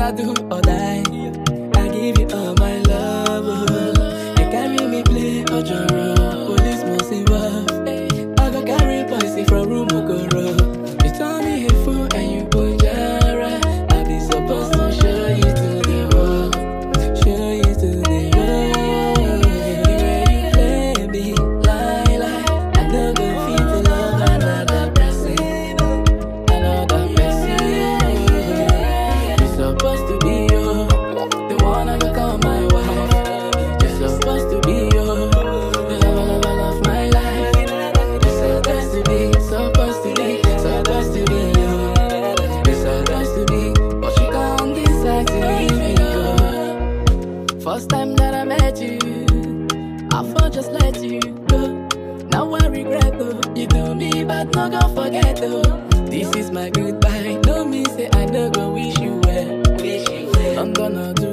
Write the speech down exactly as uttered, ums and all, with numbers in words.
I do or die. I give you all my love. Oh. You carry me play Ojoro. Police must involve. I go carry poison from room Okoro. You turn me a fool and you put Jara. I be supposed to show you to the world. Show you to the world. You play me lie lie. I no go fit to love another person. Another person. You're supposed to be you, the one I go call my wife. You're supposed to be you, the love, love, love my life. You're supposed to be, supposed to be, supposed to be you. You're supposed to be, but you can't decide to leave me go. First time that I met you, I thought just let you go. Now I regret though, you do me but no go forget though. This is my goodbye, no me say I no go wish you well. Wish you well. I'm gonna do